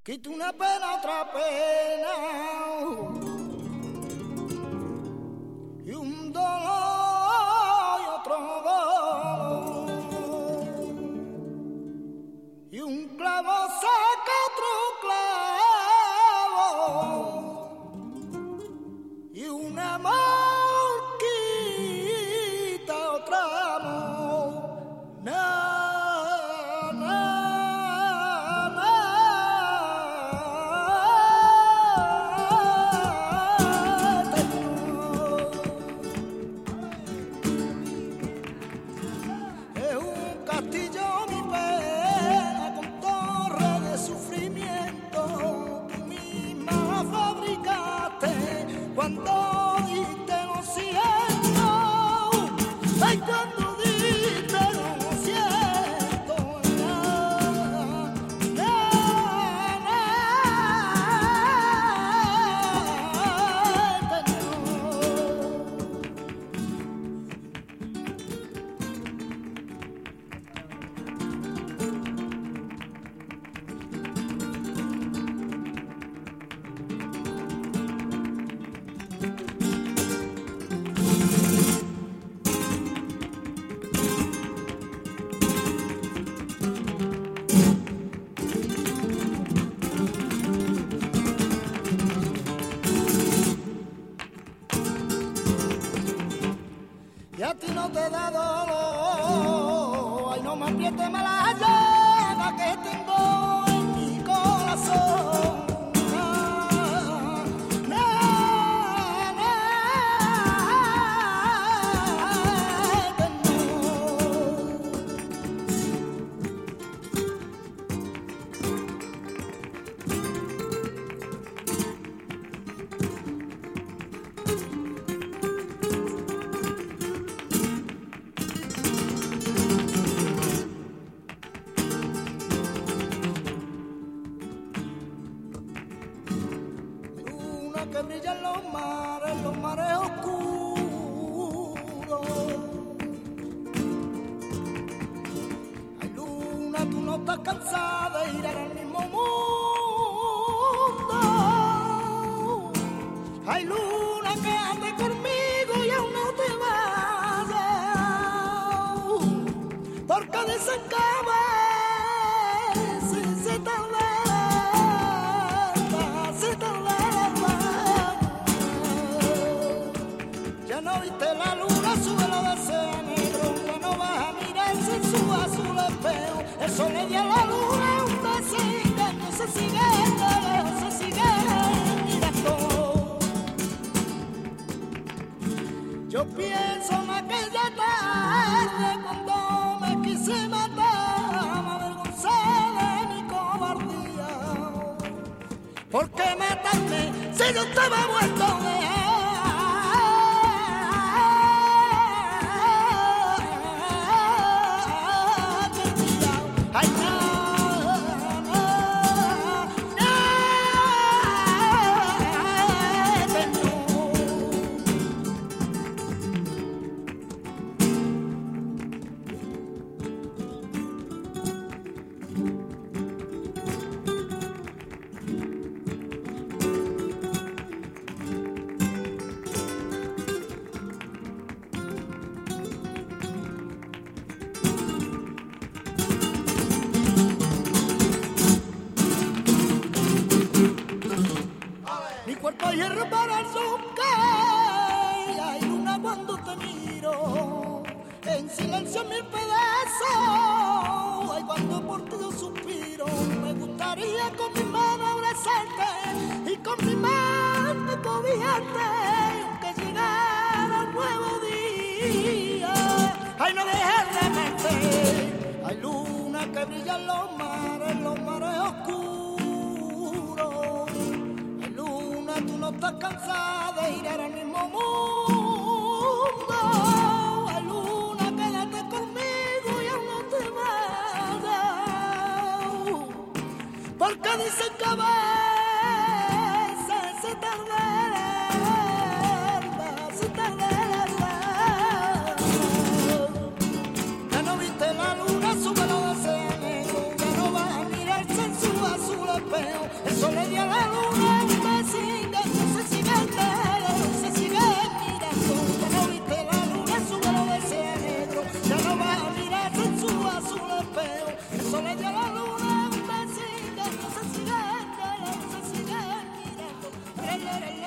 Quita una pena, otra pena, y un dolor y otro dolor, y un clavo saca otro clavo, y un amor quita otro amor. Cuando diste no siento, ay, cuando diste no siento nada, y a ti no te da dolor, ay, no me aprietes más la llaga que tengo en mi corazón. Que brillan los mares oscuros. Ay, luna, tú no estás cansada de ir al mismo mundo. Ay, luna, quédate conmigo y aún no te vayas, porque dicen que se tarda. Ya no viste la luna, súbelo de ese negro, ya no vas a mirarse en su azul espejo. El sol le dio a la luna un desengaño, se sigue de lejos, se sigue mirando. Yo pienso en aquella tarde cuando me quise matar, me avergoncé de mi cobardía. ¿Por qué matarme si yo estaba muerto de él? Mi cuerpo hierro para el que hay luna cuando te miro, en silencio en mil pedazos, ay, cuando por ti yo suspiro. Me gustaría con mi mano abrazarte y con mi mano cobijarte, aunque llegara un nuevo día. Ay, no dejes de mentir, hay luna que brillan los mares oscuros. Tú no estás cansada de ir al mismo mundo. Ay, luna, quédate conmigo y aún no te vayas, porque dicen que a veces se tarda. Ya no viste la luna, súbelo de ese negro, ya no vas a mirarse en su azul espejo. Eso le dio a la luna un besito, no se sigue entero, se sigue mirando. Ya no viste la luna, su velo de ese negro, ya no vas a mirarse en su azul espejo. Eso le dio a la luna un besito, no se sigue entero, se sigue mirando.